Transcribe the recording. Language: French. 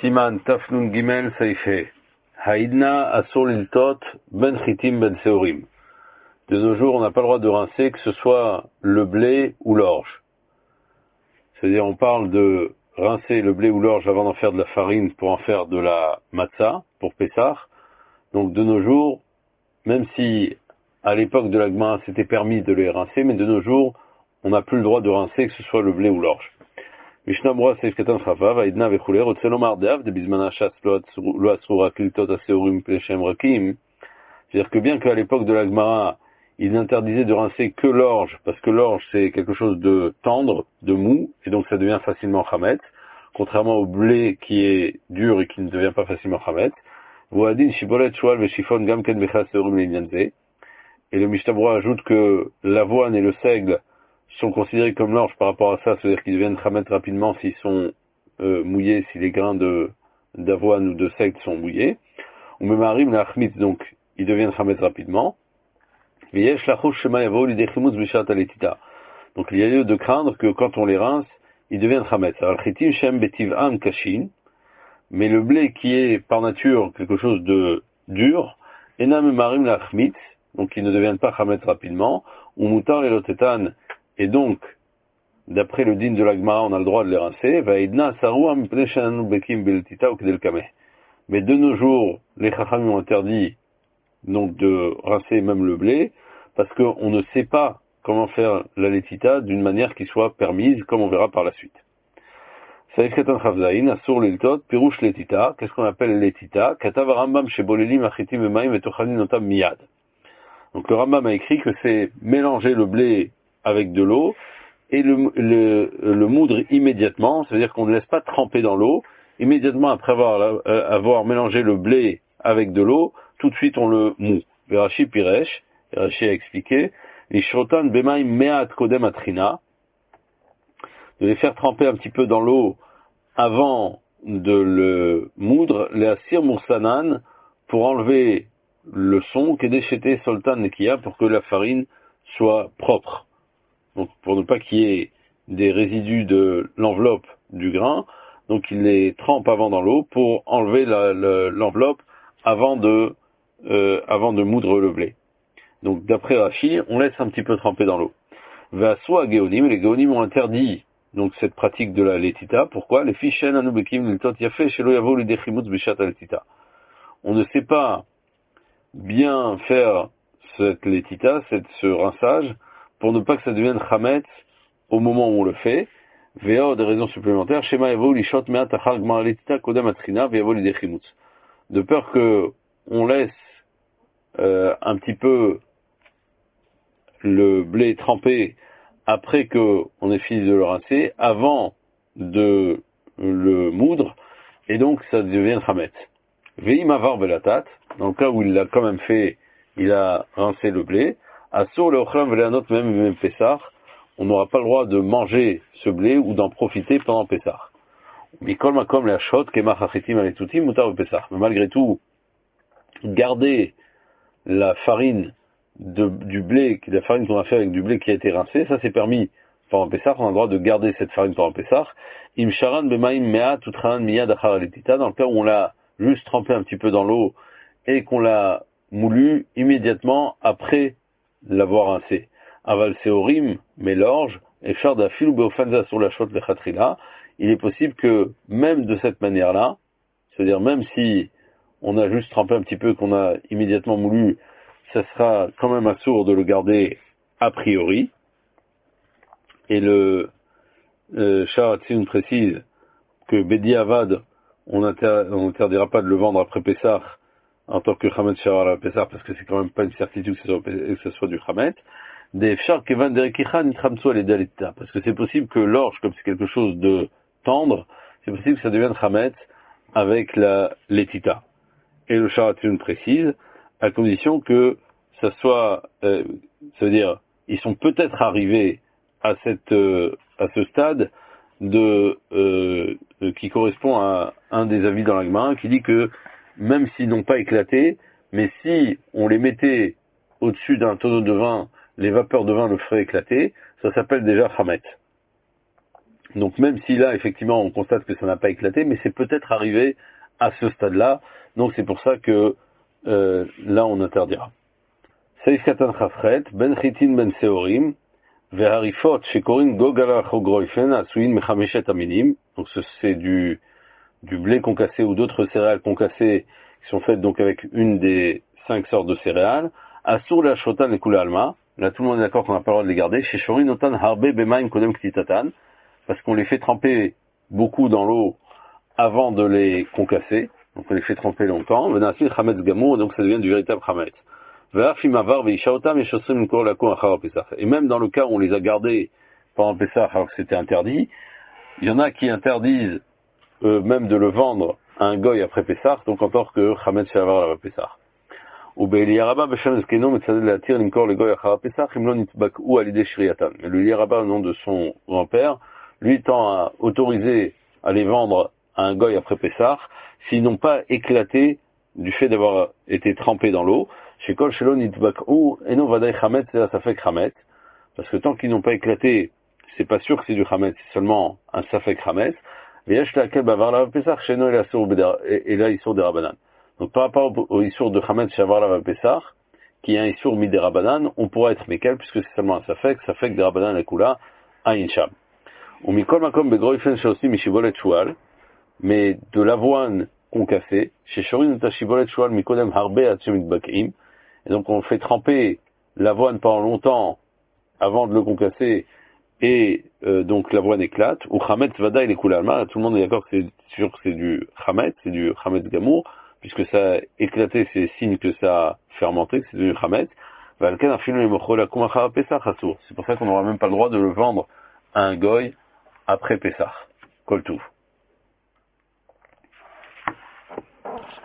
Siman Tafnun Gimel Saife. Haïdna Asur Liltot Ben Chitim Ben Seorim. De nos jours, on n'a pas le droit de rincer que ce soit le blé ou l'orge. C'est-à-dire, on parle de rincer le blé ou l'orge avant d'en faire de la farine pour en faire de la matzah, pour Pessah. Donc, de nos jours, même si à l'époque de la Gemara c'était permis de les rincer, mais de nos jours, on n'a plus le droit de rincer que ce soit le blé ou l'orge. Mishnah Brura Seif Katan Chavav, Haïdna Vechouler, Otselomar Deav, de Bizmana Shas Lo Asura Kiltot Aseorim Pleshem Rakim. C'est-à-dire que bien qu'à l'époque de la Gemara, il interdisait de rincer que l'orge, parce que l'orge c'est quelque chose de tendre, de mou, et donc ça devient facilement chametz, contrairement au blé qui est dur et qui ne devient pas facilement chametz. Voadin Shibolet Shual Veshifon Gamken Becha Seorim Linyanze. Et le Mishnah Brura ajoute que l'avoine et le seigle sont considérés comme l'orge par rapport à ça, c'est-à-dire qu'ils deviennent chametz rapidement s'ils sont mouillés, si les grains d'avoine ou de seigle sont mouillés. Ou même arim la achmitz, donc ils deviennent chametz rapidement. Donc il y a lieu de craindre que quand on les rince, ils deviennent chametz. Mais le blé qui est par nature quelque chose de dur, enam marim la achmitz, donc ils ne deviennent pas chametz rapidement, ou mutar lelotetan, et donc, d'après le din de la Gemara, on a le droit de les rincer. Mais de nos jours, les chachamim ont interdit donc de rincer même le blé, parce qu'on ne sait pas comment faire la letita d'une manière qui soit permise, comme on verra par la suite. Qu'est-ce qu'on appelle letita? Donc le Rambam a écrit que c'est mélanger le blé avec de l'eau et le moudre immédiatement, c'est-à-dire qu'on ne laisse pas tremper dans l'eau. Immédiatement après avoir mélangé le blé avec de l'eau, tout de suite on le moud. Verashi Piresh, Verashi a expliqué, Ishrotan Bemaim Meat Kodem Atrina, de les faire tremper un petit peu dans l'eau avant de le moudre, les Asir Moursanan, pour enlever le son, Kedeshete Soltan Nekia, pour que la farine soit propre. Donc pour ne pas qu'il y ait des résidus de l'enveloppe du grain, donc il les trempe avant dans l'eau pour enlever l'enveloppe avant de moudre le blé. Donc d'après Rashi, on laisse un petit peu tremper dans l'eau. Vasua Geonim, les Geonim ont interdit donc cette pratique de la letita. Pourquoi? Les fichen anubekim l'iltot yafe shelo yavo lidechimutz bishat letita. On ne sait pas bien faire cette letita, ce rinçage, pour ne pas que ça devienne chametz au moment où on le fait. Vea des raisons supplémentaires. Shema yavo lishot meat achar gmar letita kodem atrina veyavo lidechimutz. De peur que on laisse un petit peu le blé trempé après que on ait fini de le rincer, avant de le moudre, et donc ça devient chametz. Veim avar belatat, dans le cas où il l'a quand même fait, il a rincé le blé, asur le ochlam velanot même Pessah, on n'aura pas le droit de manger ce blé ou d'en profiter pendant Pessah. Mikol makom le hashot kemach achitim aletutim mutar Pessah. Mais malgré tout, garder la farine du blé, la farine qu'on a fait avec du blé qui a été rincé, ça c'est permis pendant Pessah, on a le droit de garder cette farine pendant Pessah. Imsharan bemaim mea tutran miyad achar letita, dans le cas où on l'a juste trempé un petit peu dans l'eau et qu'on l'a moulu immédiatement après l'avoir rincé. Aval seorim, mais l'orge, et shard afil ou beofanza sur la shot lechatrila, il est possible que même de cette manière-là, c'est-à-dire même si on a juste trempé un petit peu qu'on a immédiatement moulu, ça sera quand même assourd de le garder a priori. Et le Sharatsin précise que Bedi Avad, on n'interdira pas de le vendre après Pessah en tant que Chametz Shara la Pessah, parce que c'est quand même pas une certitude que ce soit du Chametz. Des Fshar Kevan Derekicha Nitramtsu les Dalita, parce que c'est possible que l'orge, comme c'est quelque chose de tendre, c'est possible que ça devienne Chametz avec la letita. Et le Sharatun précise, à condition que ça soit, ça veut dire, ils sont peut-être arrivés à ce stade qui correspond à un des avis dans la Gemara, qui dit que même s'ils n'ont pas éclaté, mais si on les mettait au-dessus d'un tonneau de vin, les vapeurs de vin le feraient éclater, ça s'appelle déjà chametz. Donc même si là, effectivement, on constate que ça n'a pas éclaté, mais c'est peut-être arrivé à ce stade-là. Donc c'est pour ça que là, on interdira. Seif katan chafret, ben chitin ben seorim, veharifot shekorin gogala chogroifen asuin mechameshet aminim. Donc c'est du blé concassé ou d'autres céréales concassées qui sont faites donc avec une des 5 sortes de céréales. Asur la shotan le kula alma. Là, tout le monde est d'accord qu'on n'a pas le droit de les garder. Chez shorin notan harbe bemaim kodem ktitatan. Parce qu'on les fait tremper beaucoup dans l'eau avant de les concasser. Donc on les fait tremper longtemps. Venasir chametz gamour, donc ça devient du véritable chametz. Et même dans le cas où on les a gardés pendant Pessah alors que c'était interdit, il y en a qui interdisent même de le vendre à un goy après Pessah, donc en tant que chametz shavar la Pessah. Mais le Liaraba, au nom de son grand-père, lui tend à autoriser à les vendre à un goy après Pessah s'ils n'ont pas éclaté du fait d'avoir été trempés dans l'eau. Chez Kol Shelo Nitbak'u Eno Vadai Chametz, c'est là ça fait Chametz. Parce que tant qu'ils n'ont pas éclaté, c'est pas sûr que c'est du Chametz, c'est seulement un Safek Chametz. Et là, ils sont des Rabanan. Donc par rapport au Issour de Chametz Shavar la Pessah, qui est un Issour mi des Rabanan, on pourra être Mekel, puisque c'est seulement un Safek des Rabanan la Kula, à Incham. Ou Mikol Makom Begroifen Shaosi Mishibolet Shual, mais de l'avoine concassée, chez Shorin Tashibolet Shual Mikodem Harbe Atchemit Bakim, et donc on fait tremper l'avoine pendant longtemps avant de le concasser, et donc l'avoine éclate, ou Chametz Vada il est Kulalma, tout le monde est d'accord que c'est sûr que c'est du Chametz, c'est du Chametz Gamour, puisque ça a éclaté, c'est signe que ça a fermenté, que c'est du Chametz. C'est pour ça qu'on n'aura même pas le droit de le vendre à un goy après Pessah. Kol Tuv.